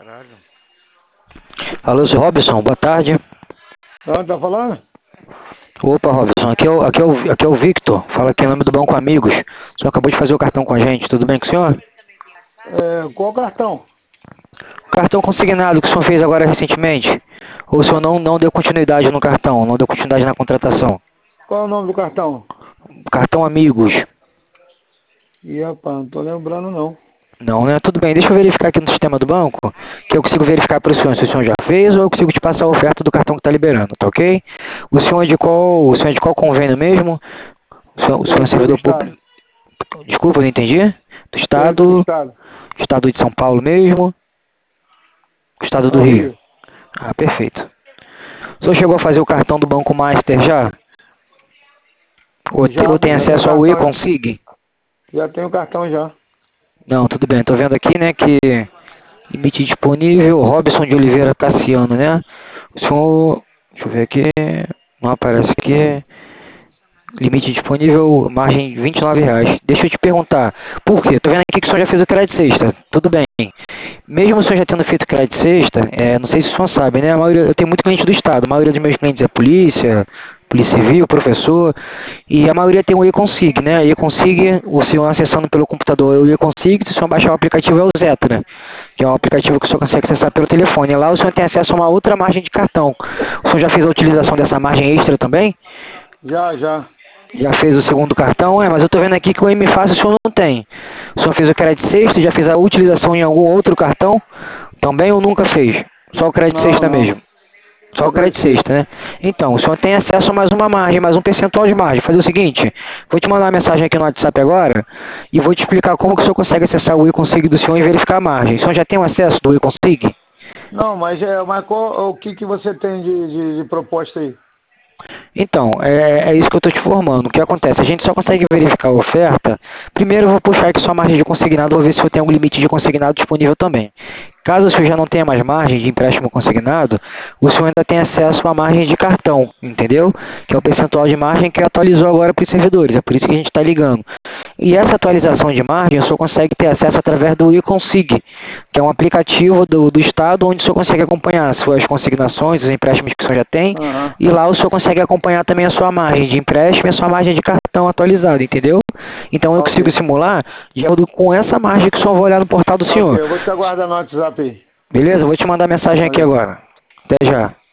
Alô, seu Robson, boa tarde. Tá falando? Opa, Robson, aqui é o Victor, fala aqui em nome do Banco Amigos. O senhor acabou de fazer o cartão com a gente, tudo bem com o senhor? Qual cartão? O cartão consignado que o senhor fez agora recentemente, ou o senhor não deu continuidade no cartão, não deu continuidade na contratação? Qual é o nome do cartão? Cartão Amigos. Ih, rapaz, não tô lembrando não. Não, né? Tudo bem, deixa eu verificar aqui no sistema do banco, que eu consigo verificar para o senhor se o senhor já fez ou eu consigo te passar a oferta do cartão que está liberando, tá ok? O senhor é de qual convênio mesmo? O senhor é Eu sou do servidor estado. público. Desculpa, eu não entendi. Do Sou aqui do estado. estado. Estado de São Paulo mesmo. Estado do Não, Rio. Rio. Ah, perfeito. O senhor chegou a fazer o cartão do Banco Master já? Ou tem Já tenho acesso ao cartão. e-consig? Já tenho cartão já. Não, tudo bem. Estou vendo aqui, né, que limite disponível, Robson de Oliveira Cassiano, né? O senhor, deixa eu ver aqui, não aparece aqui. Limite disponível, margem de R$ 29. Deixa eu te perguntar, por quê? Tô vendo aqui que o senhor já fez o crédito sexta. Tudo bem. Mesmo o senhor já tendo feito crédito sexta, não sei se o senhor sabe, né? Eu tenho muito cliente do Estado. A maioria dos meus clientes é polícia, polícia civil, professor. E a maioria tem o e-consig, né? E-consig, o senhor acessando pelo computador é o e-consig, se o senhor baixar o aplicativo é o Zetra, que é um aplicativo que o senhor consegue acessar pelo telefone. Lá o senhor tem acesso a uma outra margem de cartão. O senhor já fez a utilização dessa margem extra também? Já. Já fez o segundo cartão? Mas eu tô vendo aqui que o M-Fácil o senhor não tem. O senhor fez o crédito sexta, já fez a utilização em algum outro cartão? Também ou nunca fez? Só o crédito sexta Não. mesmo? Só Só o crédito acredito. sexta, né? Então, o senhor tem acesso a mais uma margem, mais um percentual de margem. Fazer o seguinte, vou te mandar uma mensagem aqui no WhatsApp agora e vou te explicar como que o senhor consegue acessar o e-consig do senhor e verificar a margem. O senhor já tem o acesso do e-consig? Não, mas o que você tem de proposta aí? Então, é isso que eu estou te informando. O que acontece? A gente só consegue verificar a oferta. Primeiro eu vou puxar aqui sua margem de consignado, vou ver se eu tenho algum limite de consignado disponível também. Caso o senhor já não tenha mais margem de empréstimo consignado, o senhor ainda tem acesso à margem de cartão, entendeu? Que é o percentual de margem que atualizou agora para os servidores, é por isso que a gente está ligando. E essa atualização de margem o senhor consegue ter acesso através do e-consig, que é um aplicativo do Estado onde o senhor consegue acompanhar as suas consignações, os empréstimos que o senhor já tem, Aham. e lá o senhor consegue acompanhar também a sua margem de empréstimo e a sua margem de cartão atualizada, entendeu? Então eu consigo Ok. simular de acordo com essa margem que o senhor vai olhar no portal do Ok, senhor. eu vou te aguardar no WhatsApp aí. Beleza? Eu vou te mandar mensagem aqui Valeu. agora. Até já.